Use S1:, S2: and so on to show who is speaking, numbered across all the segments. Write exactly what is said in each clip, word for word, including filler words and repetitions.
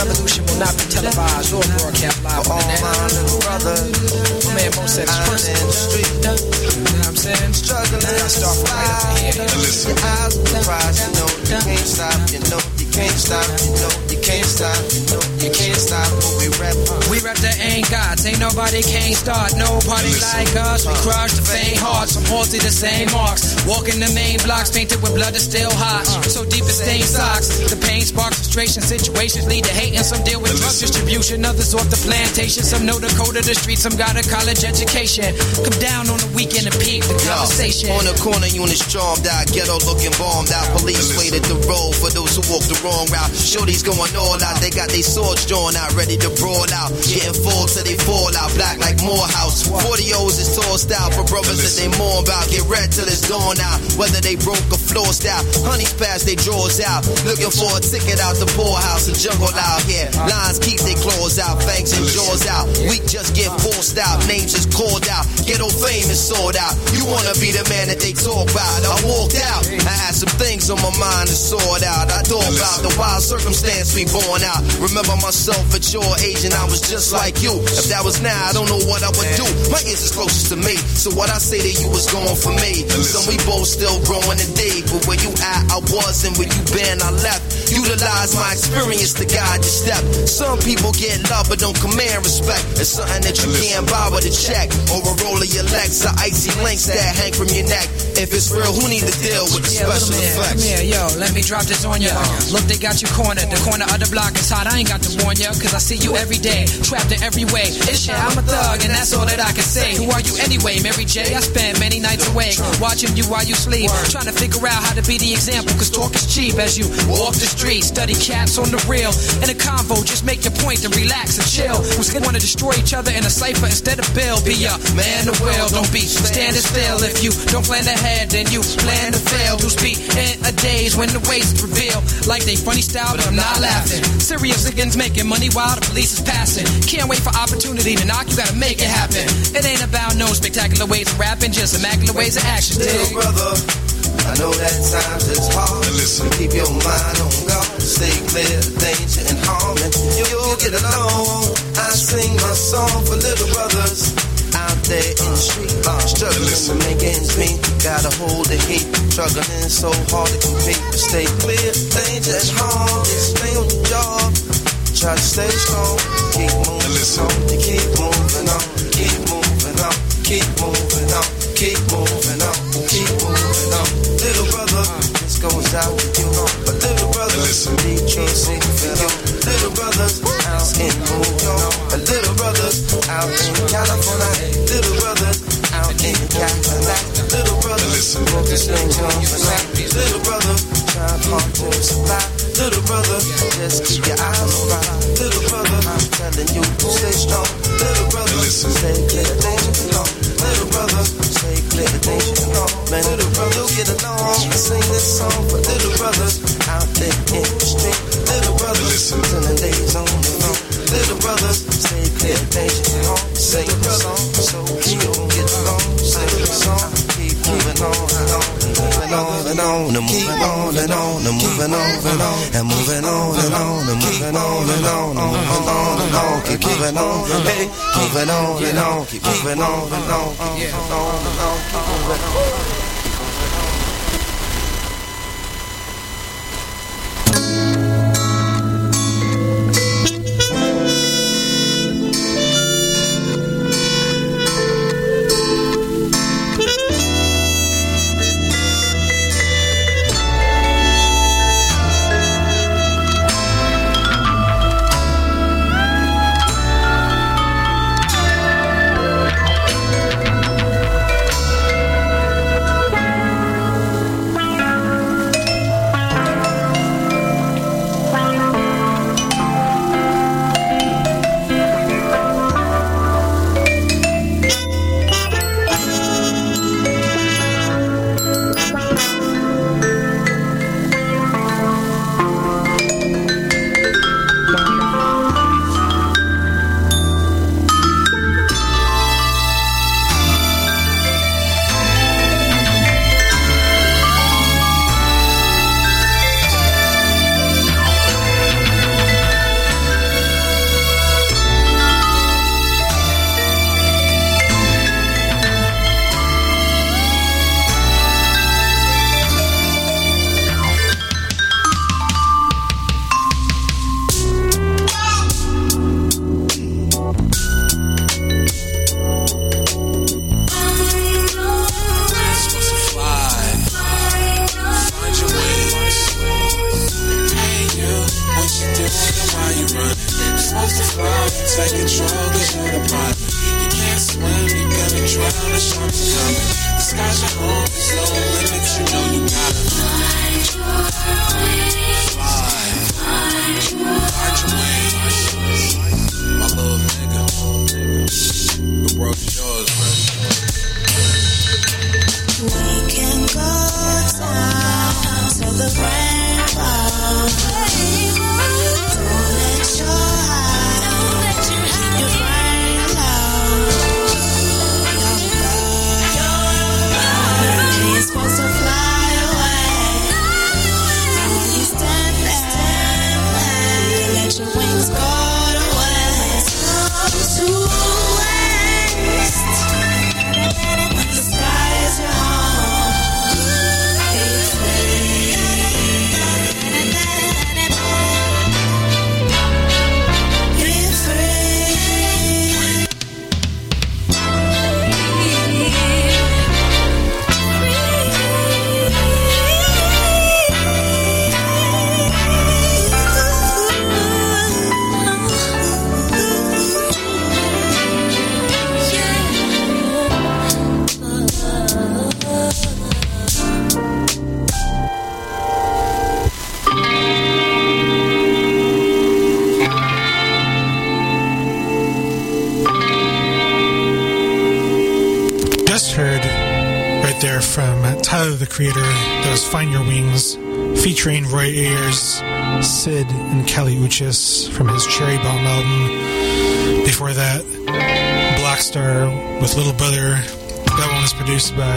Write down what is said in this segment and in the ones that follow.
S1: revolution will not be televised or broadcast live on the net. My little brother, my man Mo said it's personal. You know what I'm saying? Struggling, I start from right up in here.
S2: Listen. Your eyes will surprise, you know you can't stop, you know you can't stop, you know you can't stop, you know you can't stop. We rap,
S1: we rap that ain't gods, ain't nobody can't start no party like us. We crush the faint hearts, from halls to the same marks. Walking the main blocks, painted with blood that's still hot. So deep it stains socks. The pain sparks frustration, situations lead to hate, and some deal with drug distribution. Others off the plantation, some know the code of the street, some got a college education. Come down on the weekend and peep the conversation.
S2: Yo, on the corner, units charmed out, ghetto looking bombed out. Police waited the road for those who walk the wrong route. Shorties going all out, they got their swords drawn out, ready to brawl out. Getting full till they fall out, black like Morehouse. forty O's is tossed out for brothers that they mourn about. Get red till it's dawn out, whether they broke or flossed out. Honeys pass they drawers out, looking for a ticket out the poorhouse. And jungle out here, lines keep their claws out, fangs and jaws out. We just get forced out, names is called out. Ghetto fame is sold out. You wanna be the man that they talk about. I walked out, I had some things on my mind to sort out. I thought about the wild circumstance we born out. Remember myself at your age and I was just like you. If that was now, I don't know what I would do. My ears is closest to me, so what I say to you is going for me. So we both still growing today, but where you at, I was, and where you been, I left. Utilize my experience to guide your step. Some people get love but don't command respect. It's something that you can't buy with a check, or a roll of your legs, or icy links that hang from your neck. If it's real, who need to deal with the
S1: yeah,
S2: special
S1: man,
S2: effects?
S1: Come here, yo, let me drop this on ya. Uh. Look, they got you cornered. The corner of the block is hot. I ain't got to warn ya, cause I see you every day, trapped in every way. It's shit, I'm a thug, and that's all that I can say. Who are you anyway, Mary J? I spend many nights awake, watching you while you sleep, trying to figure out how to be the example, cause talk is cheap. As you walk the street, study cats on the real. In a convo, just make your point and relax and chill. Who's gonna wanna destroy each other in a cipher instead of Bill? Be a man of will, don't be standing still. If you don't plan ahead, then you plan to fail. To speak in a days when the ways reveal like they funny style, but I'm not laughing. Serious niggas making money while the police is passing. Can't wait for opportunity to knock, you gotta make it happen. It ain't about no spectacular ways of rapping, just immaculate ways of action.
S2: Little brother, I know that times is hard. Listen, keep your mind on God. Stay clear of danger and harm, and you'll get along. I sing my song for little brothers out there in the street, uh, struggling to make ends meet. Gotta hold the heat, struggling so hard to compete. Stay clear of danger and harm. Stay on your job. Try to stay strong. Keep moving on. Keep moving on. Keep moving on. Keep moving on. Keep moving on. Keep moving on. Little brother, this goes out to you. But little brother, Detroit City for you. Little brothers out in New York. But little brothers out in California. Little brothers out in California. Little brothers focus things on the night. Little brother, try hard to survive. Little brother, just keep your eyes on right. Little brother, I'm telling you, stay strong. Little brother, stay clear of danger and harm. Little brother, stay clear of danger and harm. Man, little brother, get along. I sing this song for little brothers out there in the street. Little brothers, till the days on the road. Little brothers, stay clear of danger and harm. Sing the song, so we gon' get along. Sing the song, keep moving on and on and moving on and on and moving on and on and moving on and on and moving on and on and moving on and on and moving on and on. Keep moving on, hey, moving on and on, keep moving on and on, keep moving on and on, keep moving on.
S3: you doing and why you running? You're supposed to fly and take control cause you're the pilot. You can't swim, you're gonna drown, the sharks are coming. The sky's your home, there's no limits, you know you gotta find your wings. Fly. Find your wings. My little nigga. The world is yours, man.
S4: We can go down to the rainbow. Don't let your heart, keep your brain low. You're supposed to fly away. And when you stand there, you let your wings go to waste. To waste. The sky is your home. Be free. Be free.
S5: Just heard right there from Tyler the Creator, that was Find Your Wings, featuring Roy Ayers, Sid, and Kelly Uchis from his Cherry Bomb album. Before that, Black Star with Little Brother. That one was produced by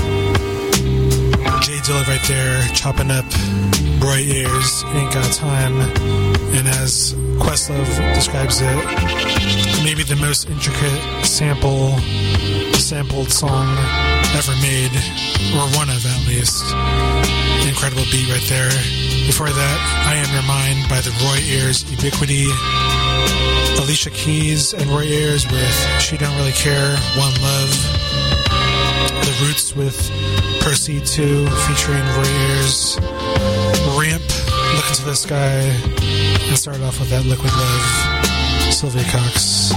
S5: Jay Dilla right there, chopping up Roy Ayers, Ain't Got Time. And as Questlove describes it, maybe the most intricate sample sampled song ever made, or one of at least. Incredible beat right there. Before that, I Am Your Mind by the Roy Ayers Ubiquity. Alicia Keys and Roy Ayers with She Don't Really Care, One Love. The Roots with Proceed two, featuring Roy Ayers. Ramp, Look Into the Sky, and started off with that Liquid Love, Sylvia Cox.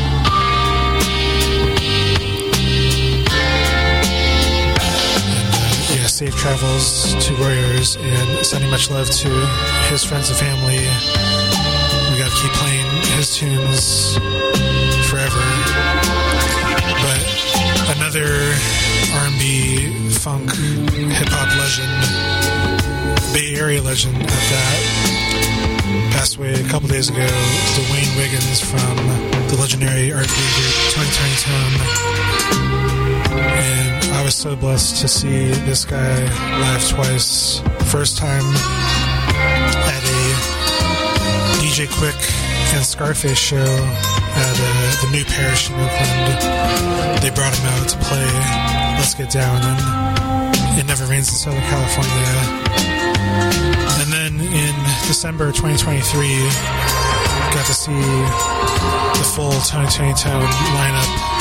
S5: Safe travels to Roy Ayers, and sending much love to his friends and family. We gotta keep playing his tunes forever. But another R and B, funk, hip-hop legend, Bay Area legend at that, passed away a couple days ago, Dwayne Wiggins from the legendary R and B group Tony Tony Tone. And I was so blessed to see this guy live twice. First time at a D J Quick and Scarface show at uh, the New Parish in Oakland. They brought him out to play Let's Get Down, and It Never Rains in Southern California. And then in December twenty twenty-three, got to see the full Tony Tony Tone lineup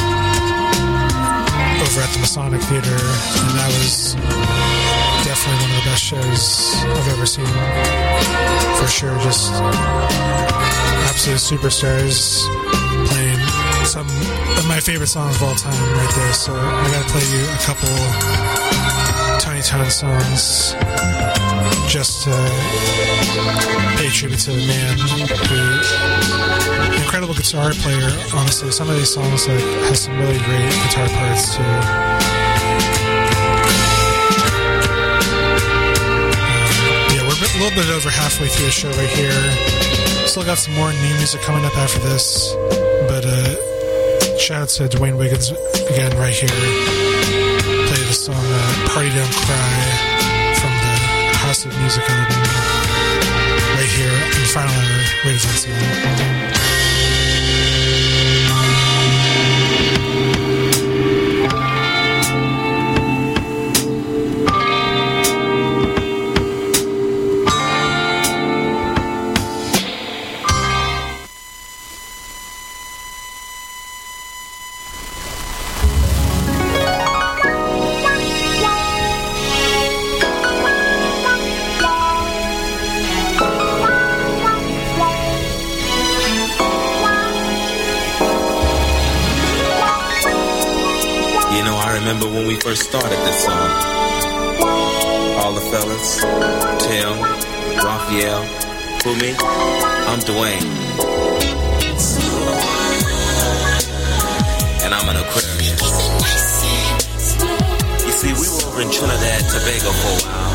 S5: over at the Masonic Theater, and that was definitely one of the best shows I've ever seen. For sure, just absolute superstars playing some of my favorite songs of all time right there. So I gotta play you a couple Tony Tone songs just to pay tribute to the man who, incredible guitar player, honestly. Some of these songs like has some really great guitar parts too. Um, yeah, we're a little bit over halfway through the show right here. Still got some more new music coming up after this, but uh, shout out to Dwayne Wiggins again right here. Play the song uh, Party Don't Cry from the House of Music album right here in the final hour, Radio Fancy.
S6: remember when we first started this song. All the fellas, Tim, Raphael, who me? I'm Dwayne. And I'm an Aquarius. You see, we were over in Trinidad, Tobago for a while.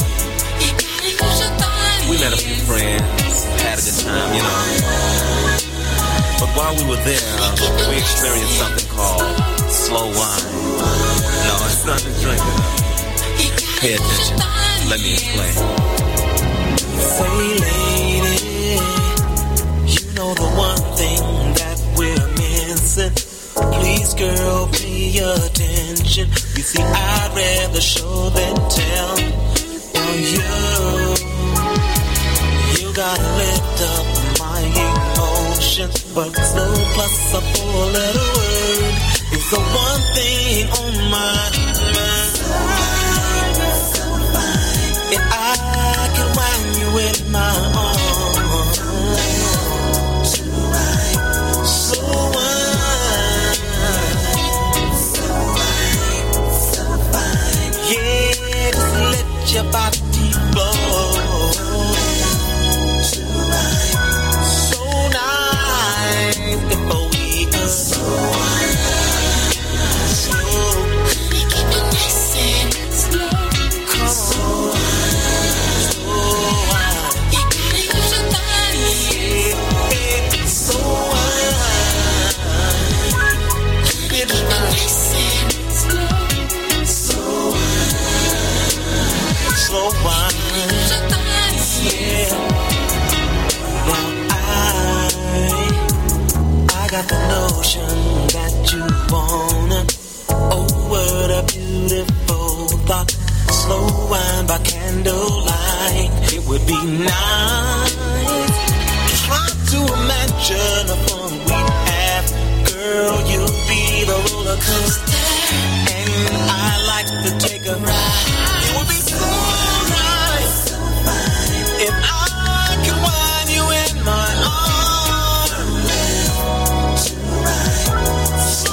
S6: We met a few friends, had a good time, you know. But while we were there, we experienced something called slow wine. No, it's not the drinking. Pay attention. Let me explain.
S3: Say, lady, you know the one thing that we're missing. Please, girl, pay attention. You see, I'd rather show than tell. Now you, you gotta lift up my emotions. But slow plus a four-letter word is the one thing on my mind. If I can wind you with my arms, so wine, yeah, just let your body flow. So nice before we go. Slow, keep it nice and slow. Come on. Slow wine, yeah. Now I, I got the notion that you wanna. Oh, what a beautiful thought. Slow wine by candlelight. It would be nice. Try to imagine a fun we'd have. Girl, you'll be the roller coaster, and I like to take a ride. It would be so nice if I could wind you in my arms. So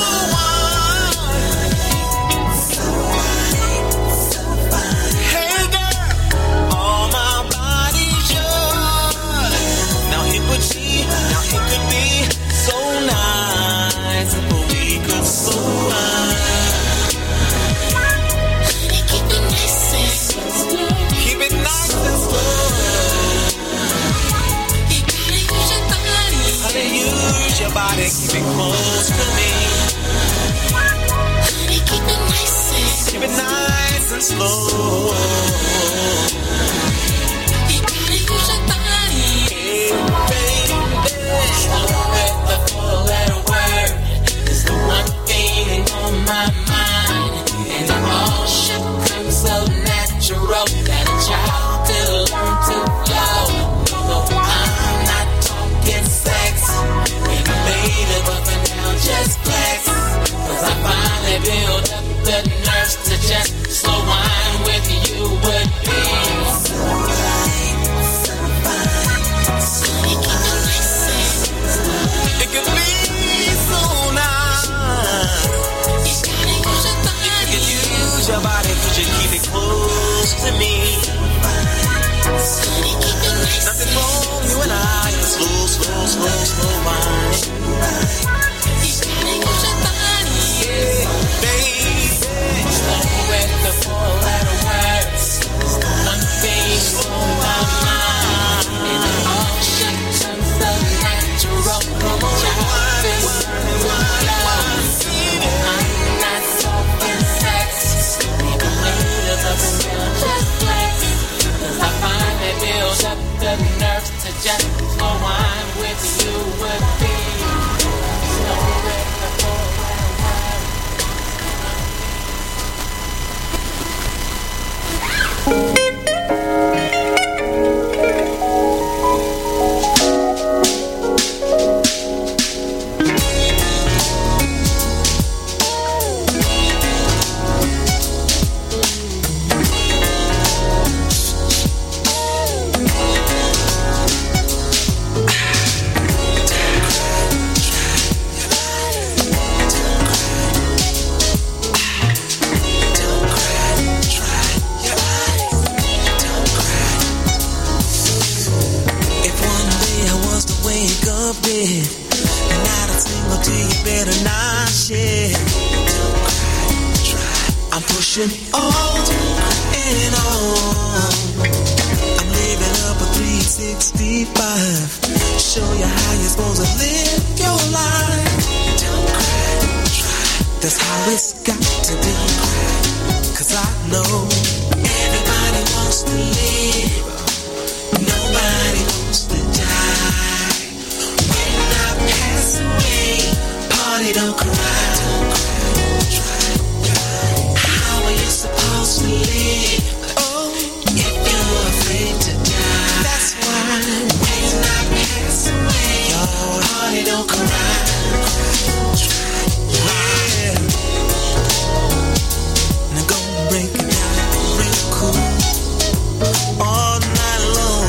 S3: wine. Hey girl, all my body's yours. Now it would be, now it could be so nice if we could so wine. Keep it nice and slow. Honey, use your body, keep it close to me. Honey, keep it nice and keep it nice and slow. You gotta use your body. Hey, baby, slow with the four-letter word is the one thing on my mind, and it all should come so natural that a child could learn to flow. No, I'm not talking sex, baby, baby, but for now just flex. Cause I finally built up the nerves to just slow wine with you would be so right, so fine. So you keep it nice and slow. It could be so nice. You gotta use your body. You can use your body, cause you keep it close to me. Nothing wrong, you and I. Slow, slow, slow, slow wine. You gotta use your body, yeah, baby. Slow with the four-letter words is the one thing on my mind, and it all should come so natural. Come on, child, I'm not talking sex, maybe later, but for now just flex. Cause I finally built up the nerves to just slow wine with you would be slow with the four-letter word. loved it, and not a single tear you better not shed. I'm pushing on and on. I'm living up a three sixty-five. Show you how you're supposed to live your life. That's how it's got to be. Cause I know everybody wants to live. Nobody wants to die. When I pass away, party don't cry. How are you supposed to live? Oh, if you're afraid to die. That's why when I pass away, your party don't cry. Yeah. Now go break it down real cool. All night long.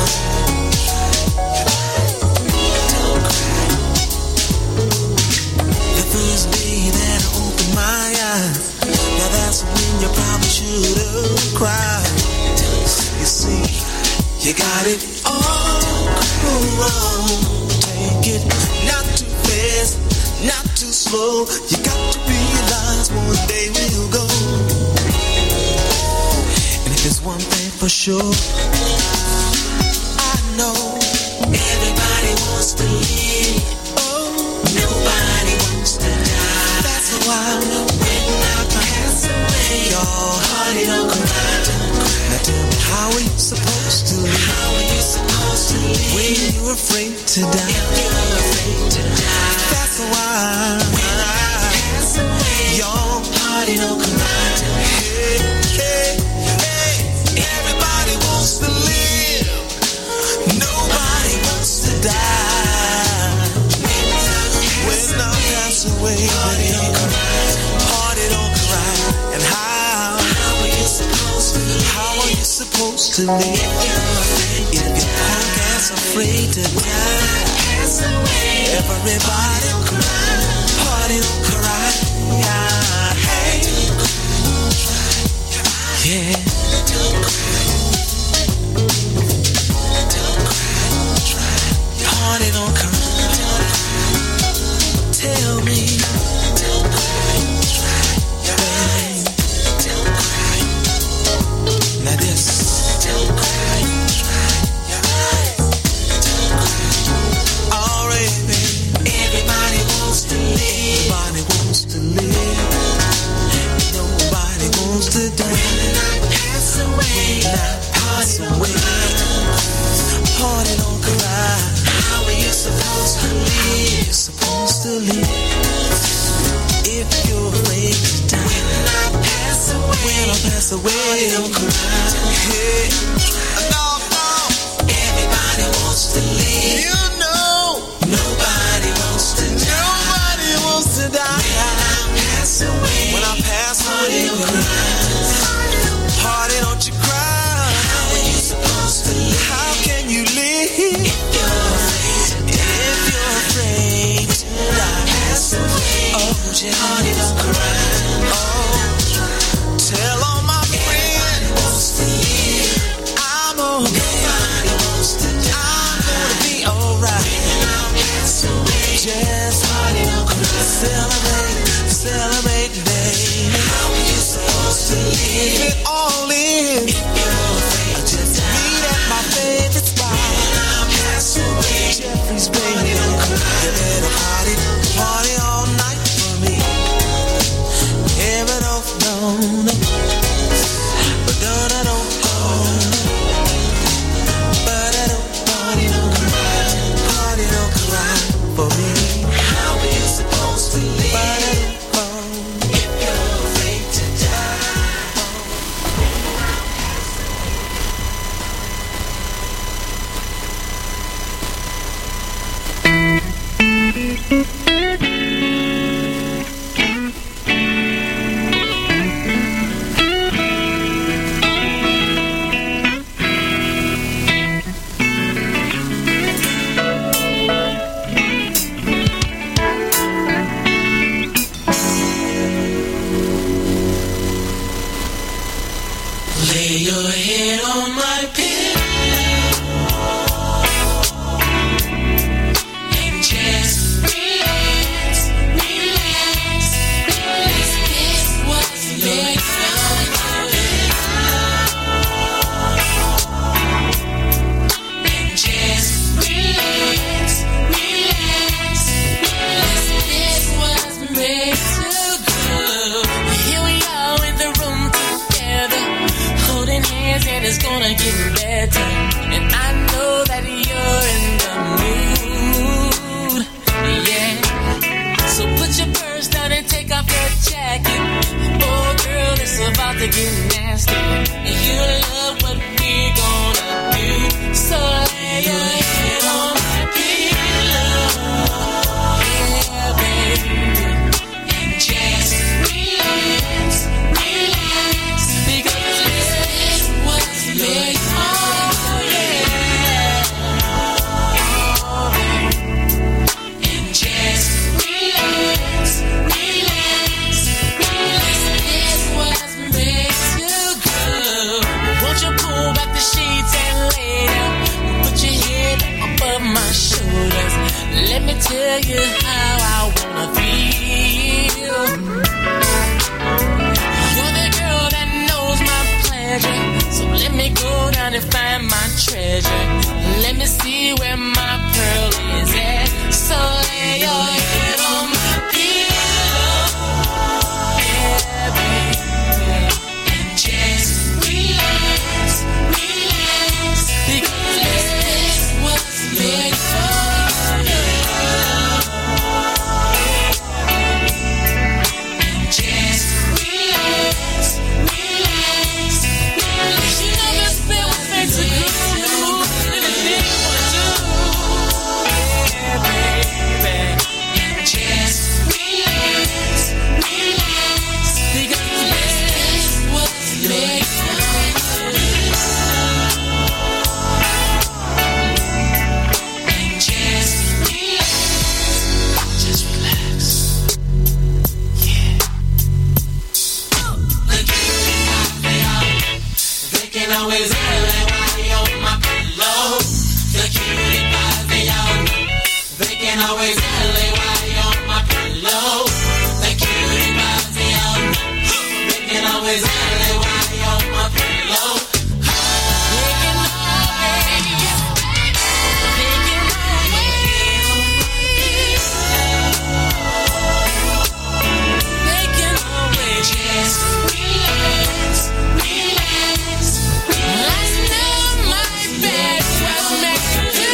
S3: The first day that I opened my eyes, now that's when you probably should have cried. You see, you got it all wrong. Take it not too fast, not too slow. You got to realize one day we'll go. And if there's one thing for sure, I know everybody wants to live. Oh, nobody wants to die. That's why when I pass away, your heart don't cry. Now tell me, how are you supposed to live? How are you supposed to live when you're afraid to die? If you're afraid to die, that's why when I pass away, your heart don't cry. Hey, hey, hey, everybody wants to live. Nobody wants to die. When I pass away, party don't cry, party don't cry. And how, how are you supposed to live? How are you supposed to live? If you're punk ass afraid to die, pass away. Everybody cry, party don't cry. Yeah, hey, yeah. Party don't cry. Tell me, baby. Now this. Alright, baby. Everybody wants to live. Nobody wants to live. Nobody wants to die. When I pass away, when I pass away, party don't cry. How are you supposed to live? You're supposed to live. If you're afraid to die, when I pass away, when I pass away, party don't cry. Hey, no, no. Everybody wants to live. You know, nobody wants to die. Nobody wants to die. When I pass away, when I pass away, party don't cry. Party don't you cry. How are you supposed to live? How can you live if you're afraid to die? If you're afraid to die, pass away. Oh, just party don't cry. Oh, tell all my friends wants to live. I'm okay. Nobody wants to die. I'm gonna be alright. When I pass away, just party don't cry. Celebrate, celebrate today. How are you supposed to live? It all in. If you're afraid to die, meet at my favorite spot. When I pass away, Jeffrey's baby don't cry. You better party, party all night for me.
S7: better, and I know that you're in the mood. Yeah. So put your purse down and take off your jacket. Oh, girl, it's about to get nasty, and you love what we're gonna do. So lay your head on my pillow, yeah, baby, and just relax, relax, because this was made for you, and just relax, relax, relax. This was made to go. Won't you pull back the sheets and lay down? Put your head above my shoulders. Let me tell you how I wanna feel. You're the girl that knows my pleasure, so let me go down and find my treasure. Let me see where my pearl is at. So lay your head on my pillow, yeah, baby, and just relax, relax, because this was made for you. And just relax, relax, relax. You know this bill was made to go. Anything you wanna do, yeah, baby. And just relax, relax, because this was made for you. And just relax, just relax. Yeah. The cutie pie, they all, they can always lay while on my pillow. The cutie pie, they all, they can always lay while on my pillow. The cutie pie, they all, they can always lay while on my pillow. They can always, they can always, they can always just relax, relax. I know my bed was meant to do,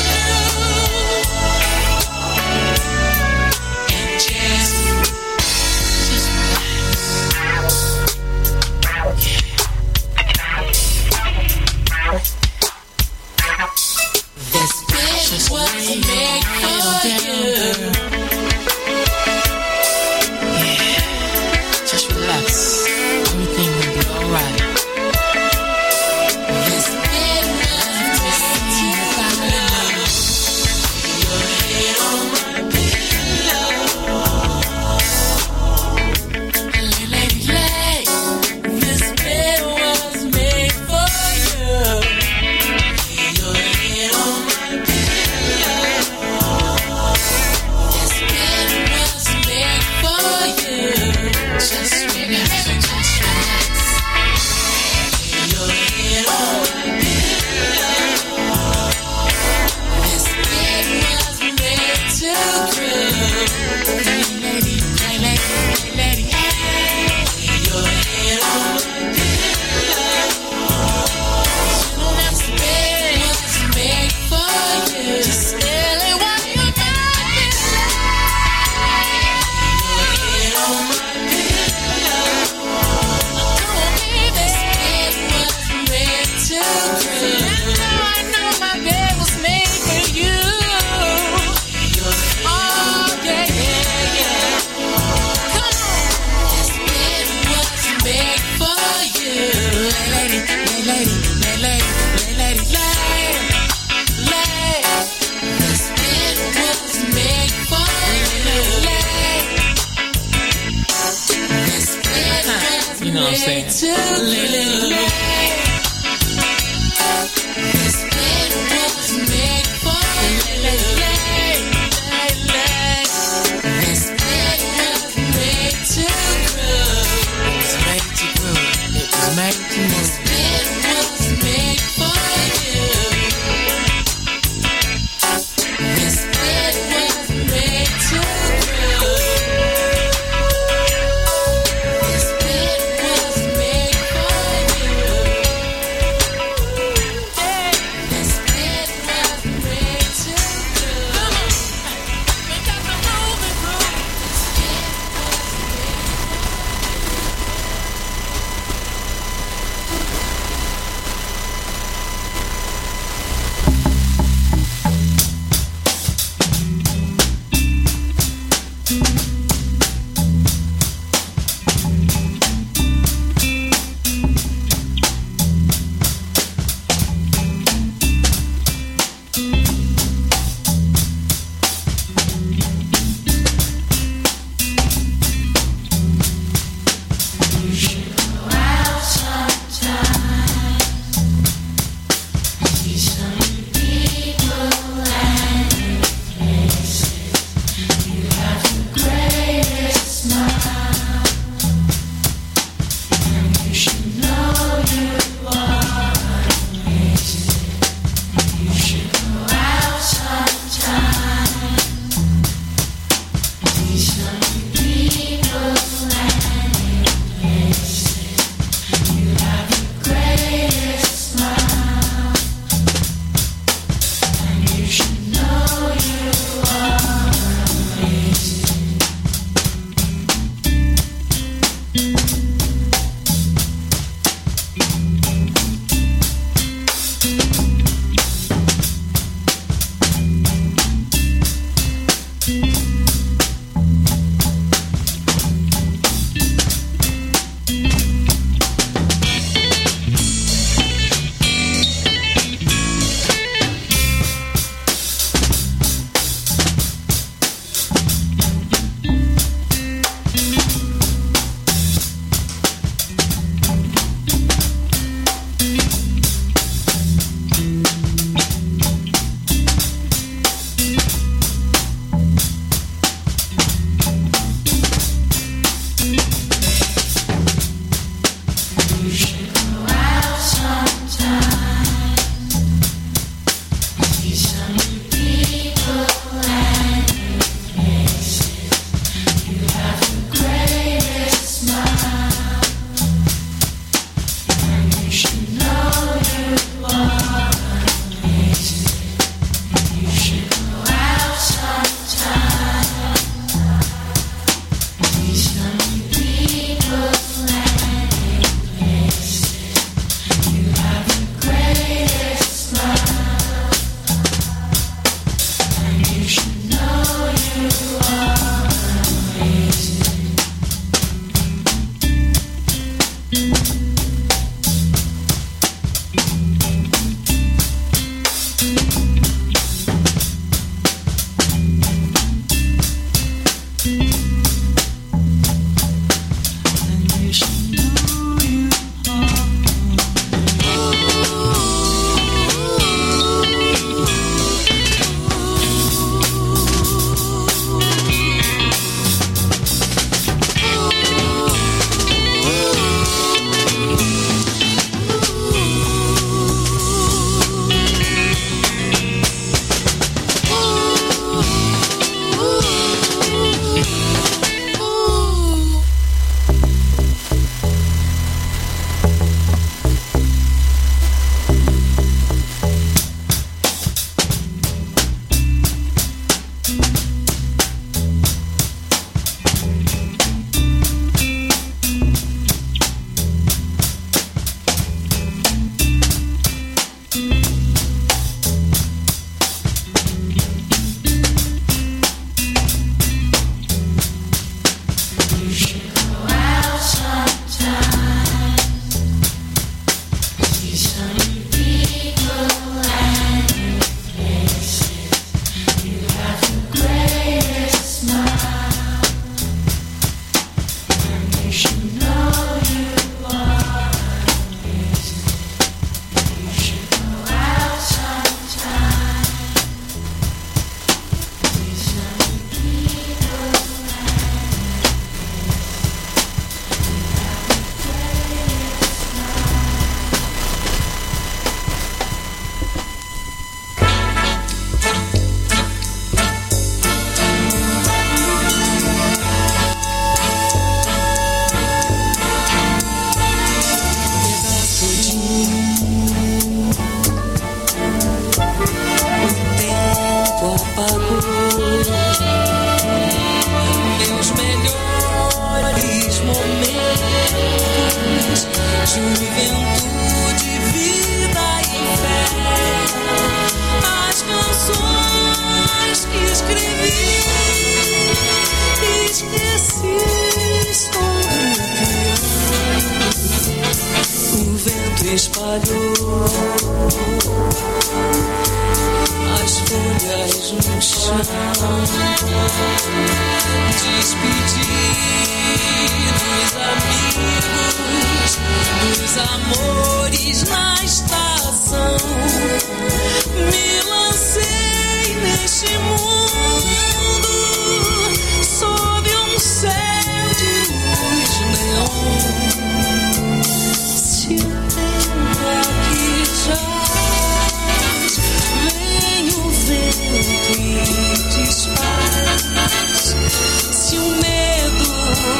S7: and just, just relax. This bed was made for you. Yeah, just relax. Everything will be alright. This bed was made to follow. Your head on my pillow. Lay, lady, lay. This bed was made for you. Your head on my pillow. This bed was made for you. Just relax, just relax. Your head on my pillow. This bed was made to grow. Hey, lady, hey, lady, hey, lady, hey. Your head on my pillow. You know this bed was made for you. Just lay while you're my pillow. Your head on my pillow. Come on, baby. This bed was made to grow. Now I know my bed was made for you. Oh, yeah, yeah, yeah. Come on. This bed was made for you. Lay, lady, lay, lady, lay, lady, lay, lady, lay, lay. This bed was made for you. Lay. This bed was
S1: You know what I'm
S7: made
S1: saying?
S7: to lay, lay, lay. This bed was made for you. Lay, lay, lay, lay. This bed was made to grow. It was made to grow. It was made to move. This bed was made for you. This bed was made to grow. This bed was made for you. juventude, vida e fé. As canções que escrevi, esqueci sobre o piano. O vento espalhou as folhas no chão, despedi dos amigos, dos amores na estação. Me lancei neste mundo sob um céu de luz neon. Se o tempo aqui jaz, vem o vento e desfaz. Se o medo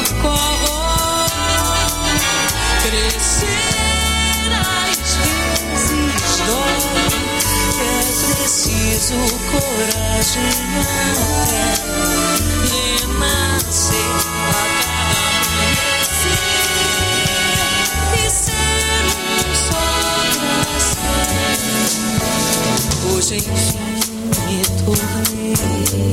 S7: corrói, crescer às vezes dói. É preciso coragem até renascer a cada amanhecer e ser um só coração. Hoje enfim me tornei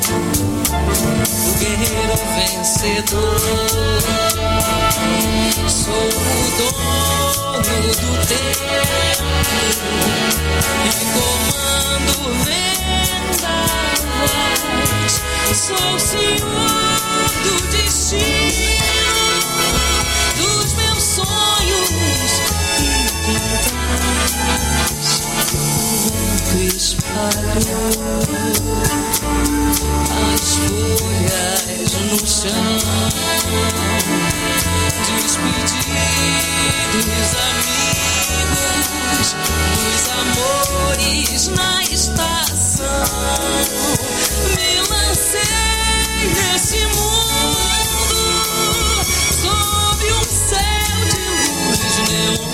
S7: o guerreiro vencedor. Sou o dono do tempo e comando vendaval. Sou o senhor do destino, dos meus sonhos e quintais. O vento espalhou as folhas no chão, despedi dos amigos, dos amores na estação. Me lancei nesse mundo sob um céu de luz neon.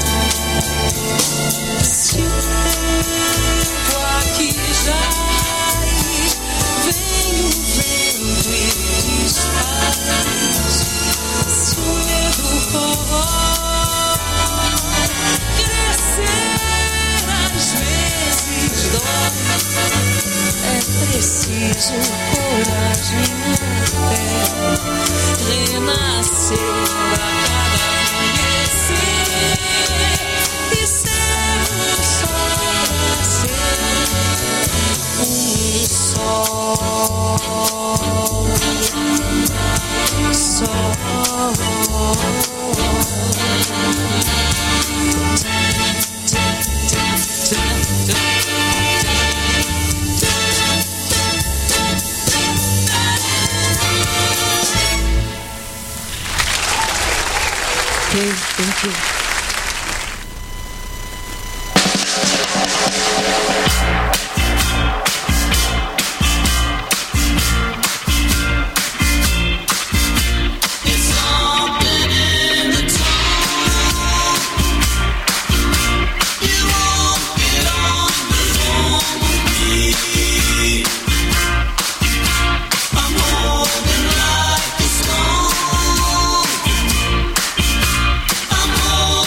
S7: Se o tempo aqui jaz, vem o vento e desfaz. Se o medo corrói, crescer às vezes dói. É preciso coragem até renascer a cada amanhecer e ser um só pra ser um sol, sol. Okay, thank you.
S3: I'm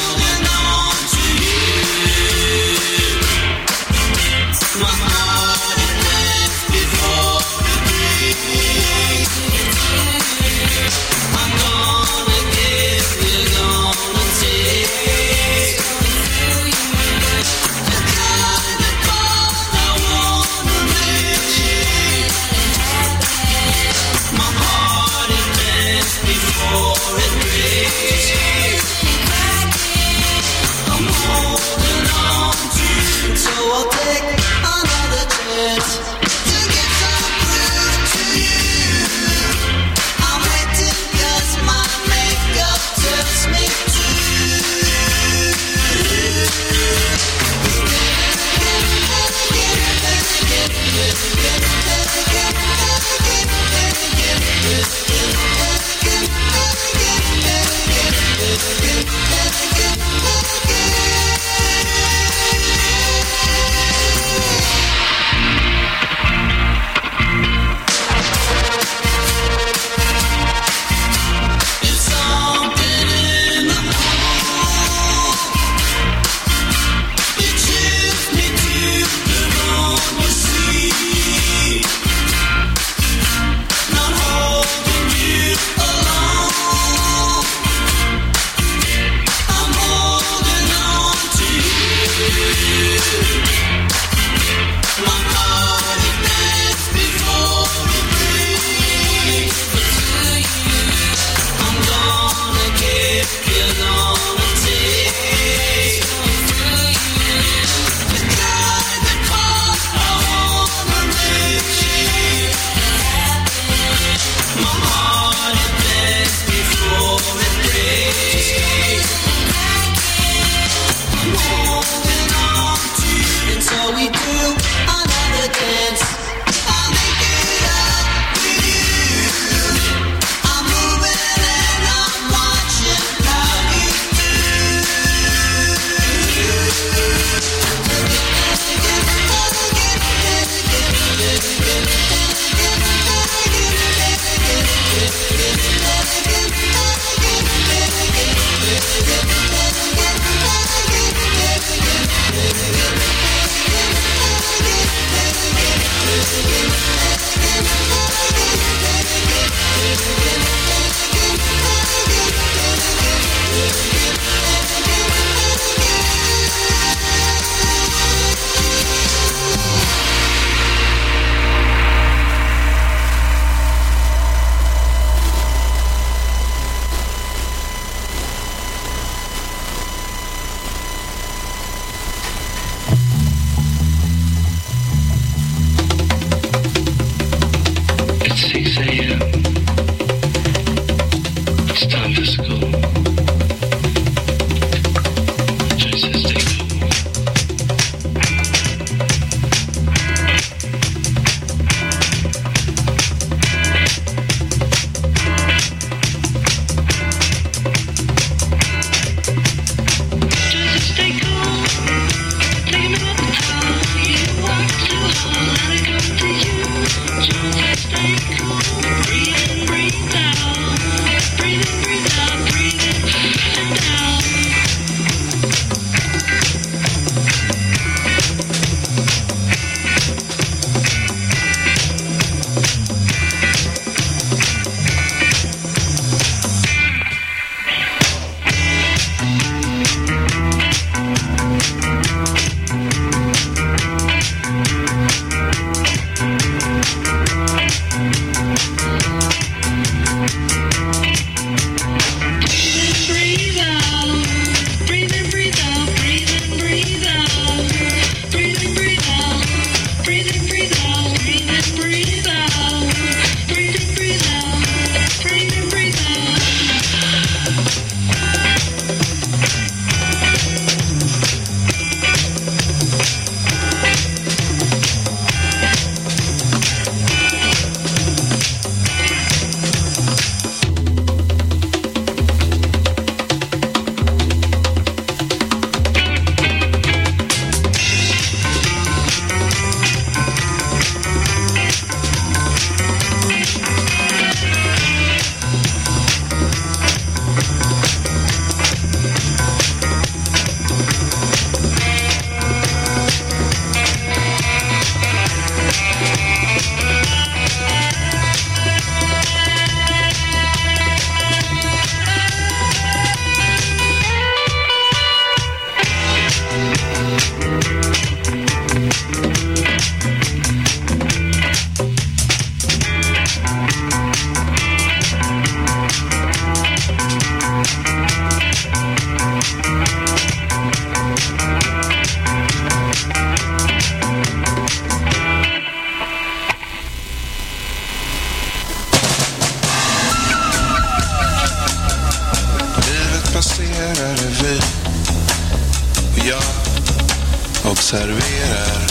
S8: observerar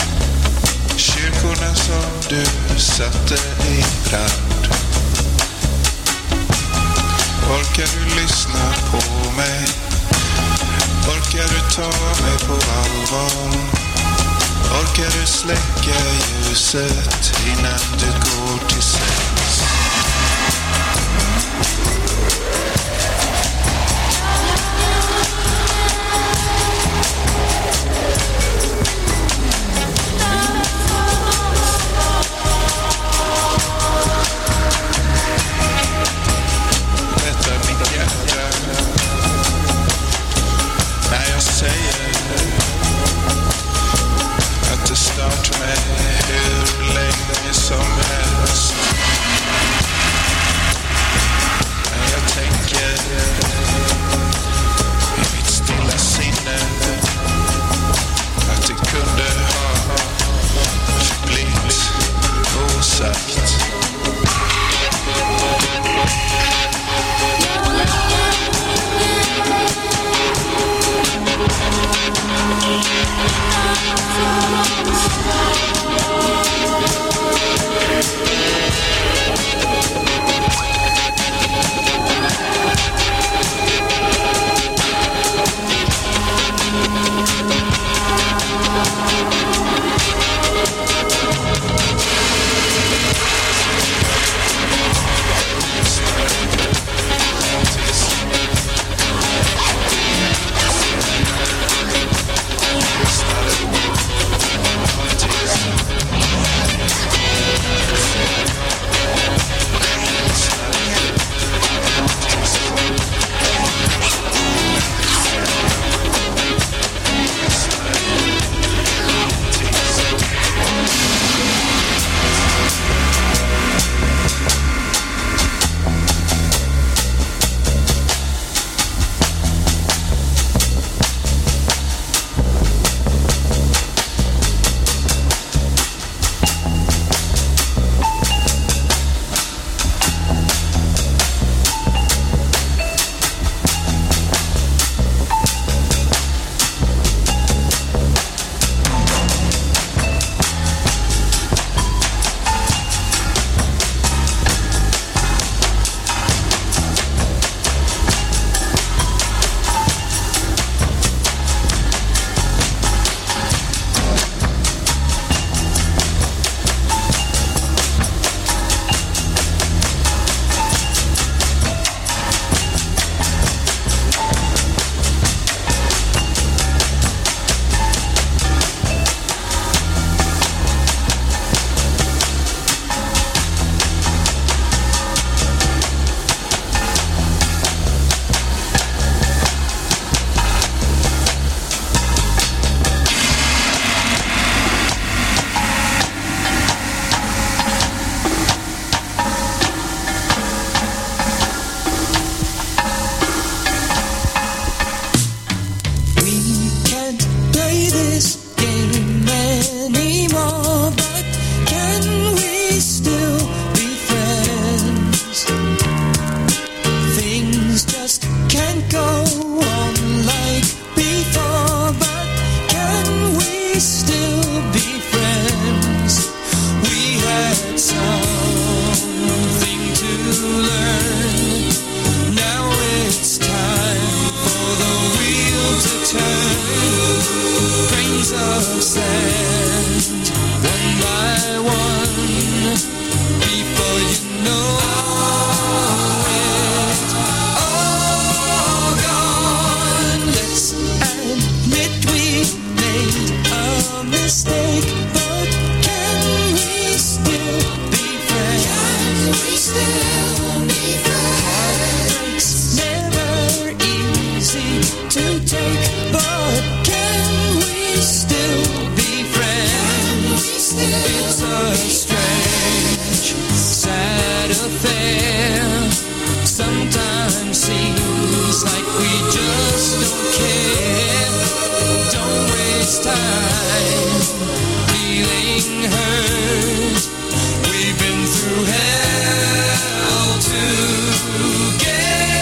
S8: kyrkorna som du satte i brand. Orkar du lyssna på mig? Orkar du ta mig på allvar? Orkar du släcka ljuset innan du går till sängs? Detta är mitt hjärta när jag säger att det startar mig hur länge som helst.
S1: first time feeling hurt. We've been through hell together.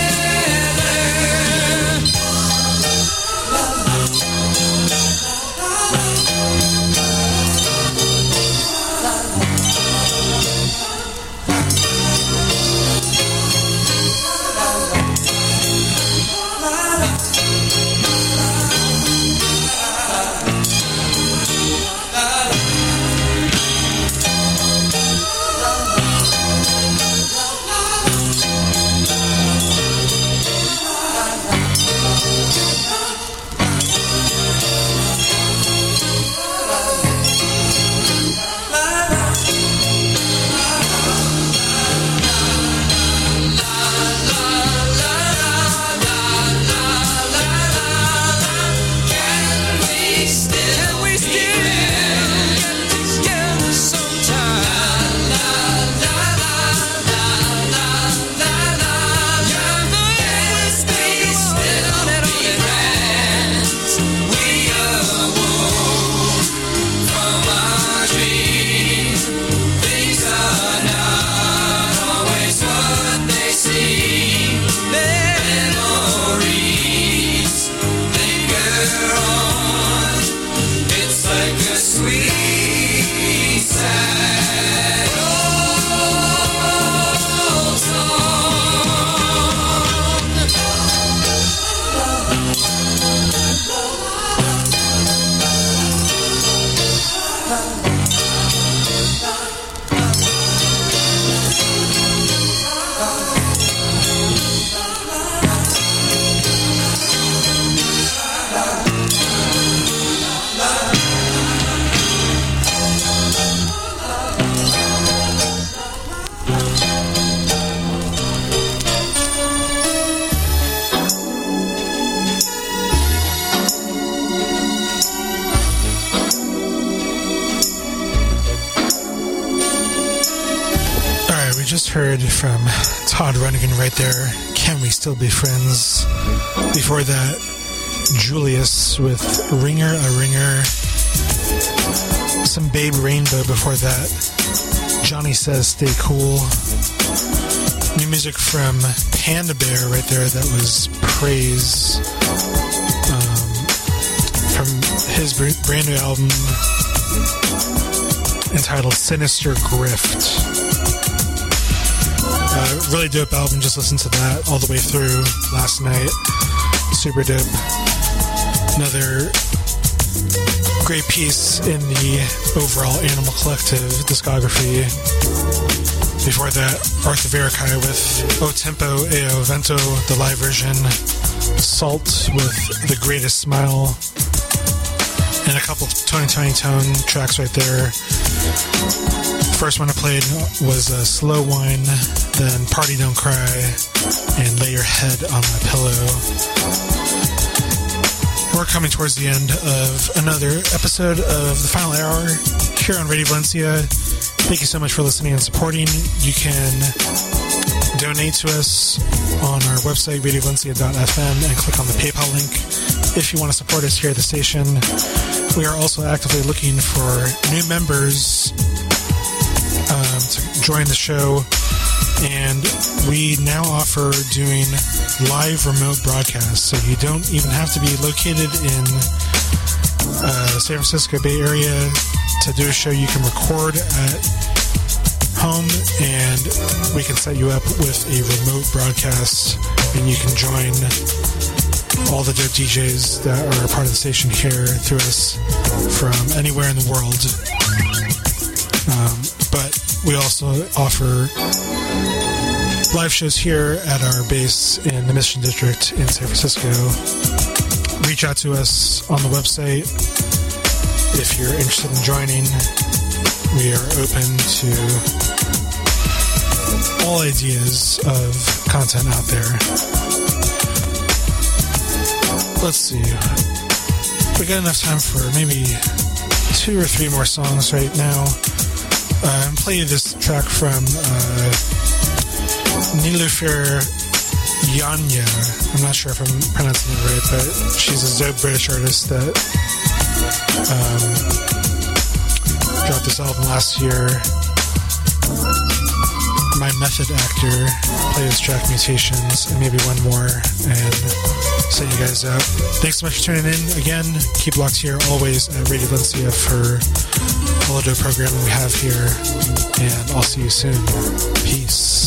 S5: Heard from Todd Rundgren right there. Can we still be friends? Before that, Julius with Ringer a Ringer. Some Babe Rainbow before that. Johnny Says Stay Cool. New music from Panda Bear right there. That was Praise. Um, from his brand new album entitled Sinister Grift. Uh, really dope album. Just listened to that all the way through last night. Super dope. Another great piece in the overall Animal Collective discography. Before that, Arthur Veracai with O Tempo e O Vento, the live version. Salt with The Greatest Smile. And a couple Tony Tony Tone tracks right there. First one I played was uh, Slow Wine, then Party Don't Cry, and Lay Your Head on My Pillow. We're coming towards the end of another episode of the final hour here on Radio Valencia. Thank you so much for listening and supporting. You can donate to us on our website, radio valencia dot f m, and click on the PayPal link if you want to support us here at the station. We are also actively looking for new members Um, to join the show, and we now offer doing live remote broadcasts, so you don't even have to be located in uh, San Francisco Bay Area to do a show. You can record at home, and we can set you up with a remote broadcast, and you can join all the dope D Js that are a part of the station here through us from anywhere in the world. Um, but we also offer live shows here at our base in the Mission District in San Francisco. Reach out to us on the website if you're interested in joining. We are open to all ideas of content out there. Let's see. We got enough time for maybe two or three more songs right now. Uh, I'm playing this track from uh, Niloufer Yanya. I'm not sure if I'm pronouncing it right, but she's a dope British artist that Um, dropped this album last year. My Method Actor plays track Mutations and maybe one more, and send you guys out. Thanks so much for tuning in. Again, keep locked here always at Radio Valencia for all the dope programming we have here, and I'll see you soon. Peace.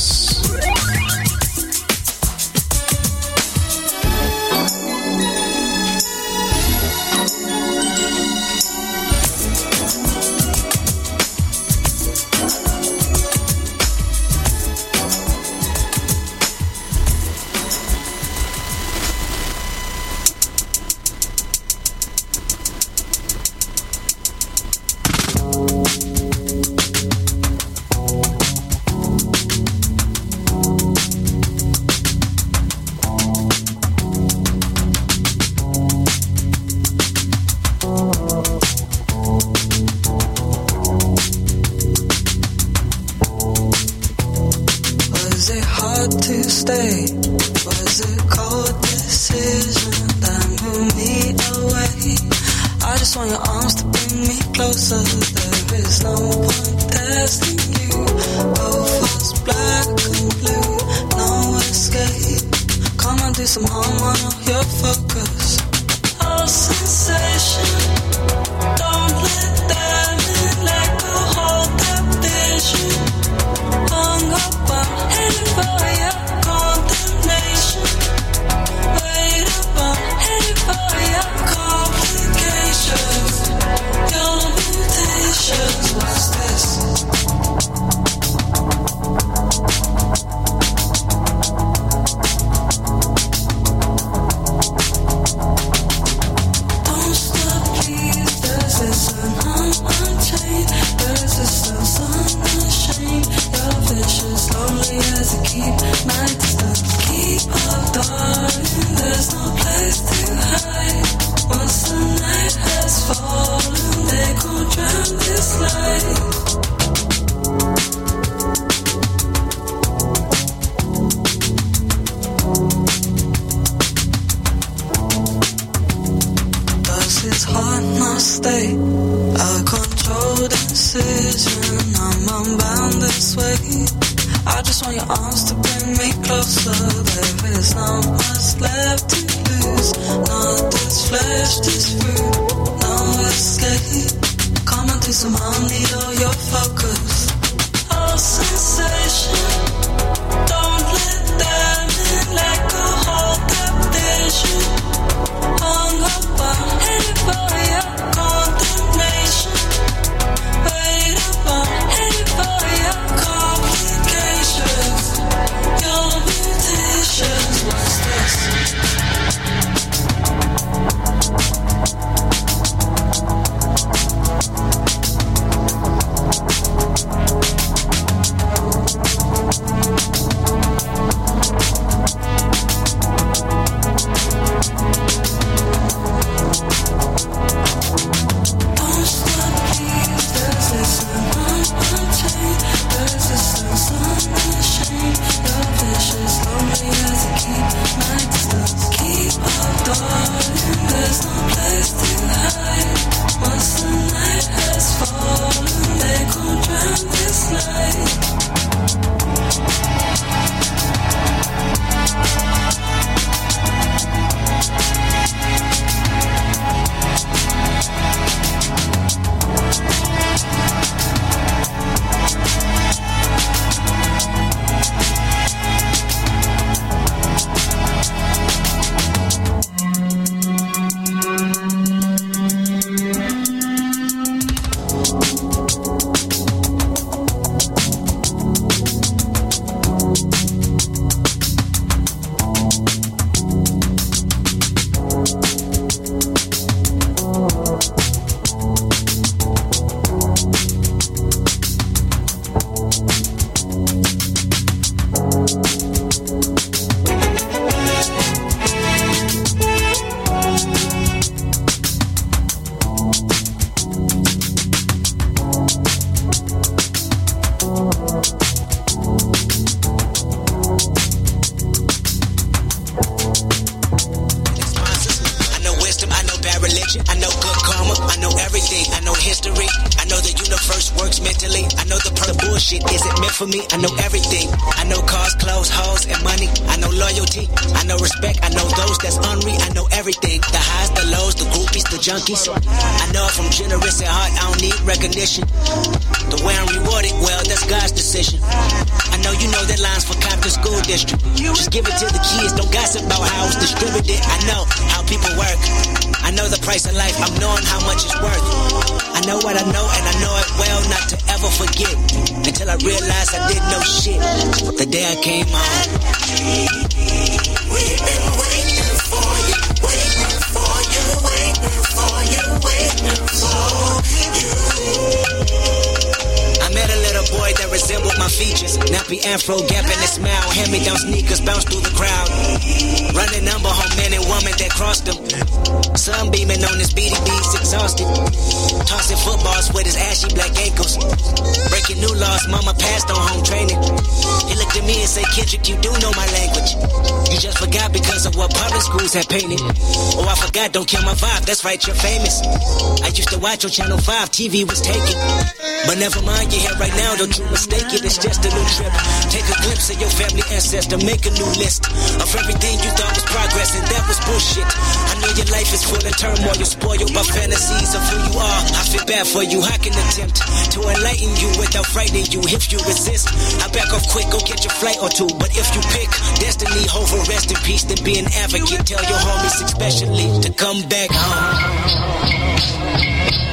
S9: I know the per bullshit isn't meant for me. I know everything. I know cars, clothes, hoes, and money. I know loyalty. I know respect. I know those that's unreal. I know everything. The highs, the lows, the groupies, the junkies. I know if I'm generous at heart, I don't need recognition. The way I'm rewarded, well, that's God's decision. I know you know that line's for Compton School District. Just give it to the kids, don't gossip about how it's distributed. I know how people work. I know the price of life, I'm knowing how much it's worth. I know what I know, and I know it well not to ever forget. Until I realized I didn't know shit the day I came home.
S3: We've been waiting for you, waiting for you, waiting for you, waiting for you.
S9: I met a little boy that resembled my features. Nappy afro, gap in his smile. Hand-me-down sneakers bounce through the crowd. Running number home men and women that crossed him. Sun beaming on his B D Bs, exhausted. Tossing footballs with his ashy black ankles. Breaking new laws, mama passed on home training. He looked at me and said, Kendrick, you do know my language. You just forgot because of what public schools had painted. Oh, I forgot, don't kill my vibe, that's right, you're famous. I used to watch on Channel five, T V was taken. But never mind, you're here right now, don't you mistake it, it's just a new trip. Take a glimpse of your family ancestor, make a new list of everything you thought was progress, and that was bullshit. I know your life is full of turmoil, you're spoiled by fantasies of who you are. I feel bad for you, I can attempt to enlighten you without frightening you. If you resist, I back off quick, go get your flight or two. But if you pick destiny over rest in peace, then be an advocate. Tell your homies especially to come back home.